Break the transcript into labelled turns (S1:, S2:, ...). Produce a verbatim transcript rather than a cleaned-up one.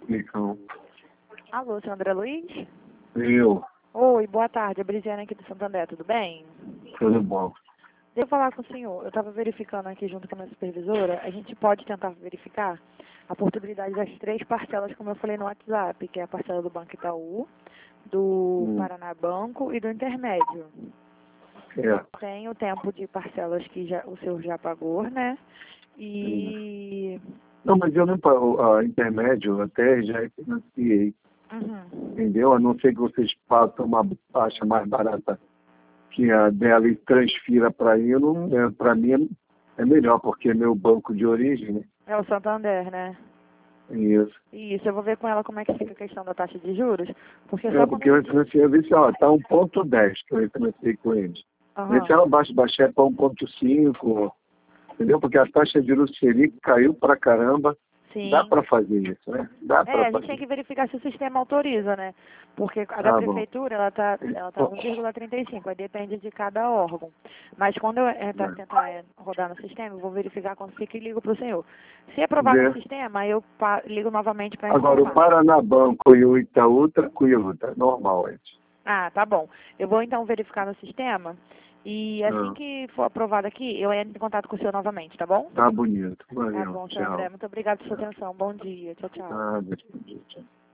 S1: Nicão.
S2: Alô, seu André Luiz?
S1: Eu,
S2: Oi, boa tarde. A Brisiane aqui do Santander, tudo bem?
S1: tudo bom.
S2: Devo falar com o senhor. Eu estava verificando aqui junto com a minha supervisora. A gente pode tentar verificar a portabilidade das três parcelas, como eu falei no WhatsApp, que é a parcela do Banco Itaú, do
S1: Hum,
S2: Paraná Banco e do Intermédio.
S1: é,
S2: Tem o tempo de parcelas que já, o senhor já pagou, né?
S1: hum.
S2: E...
S1: Não, mas eu não pago a intermédio, até já financiei,
S2: Uhum.
S1: entendeu? A não ser que vocês façam uma taxa mais barata que a dela e transfira para aí, é, para mim é melhor, porque é meu banco de origem, né?
S2: É o Santander, né?
S1: Isso.
S2: Isso, eu vou ver com ela como é que fica a questão da taxa de juros, porque
S1: É,
S2: só quando
S1: porque
S2: a
S1: eu
S2: gente...
S1: financiei, eu disse, ó, tá um ponto dez que eu refinanciei com eles. Vê se
S2: Aham.
S1: ela baixa, baixar para um ponto cinco, entendeu? Porque a taxa de juros Selic caiu pra caramba. Dá
S2: Sim.
S1: para fazer isso, né? Dá
S2: É,
S1: para
S2: a gente tem
S1: fazer.
S2: que verificar se o sistema autoriza, né? Porque a da
S1: Tá bom.
S2: prefeitura, ela tá, ela tá um vírgula trinta e cinco, aí depende de cada órgão. Mas quando eu entrar, tentar é, rodar no sistema, eu vou verificar quando fica e ligo para o senhor. Se aprovar no
S1: Vê.
S2: sistema, aí eu pa- ligo novamente para
S1: Agora, o
S2: informar.
S1: Paraná Banco e o Itaú, tranquilo, tá normal antes.
S2: Ah, tá bom. Eu vou então verificar no sistema e assim
S1: Ah,
S2: que for aprovado aqui, eu entro em contato com o senhor novamente, tá bom?
S1: tá bonito.
S2: Tá
S1: Valeu.
S2: bom, senhor André.
S1: Tchau.
S2: Muito obrigada pela sua atenção. Bom dia. Tchau, tchau.
S1: Ah, deixa eu ver. Tchau.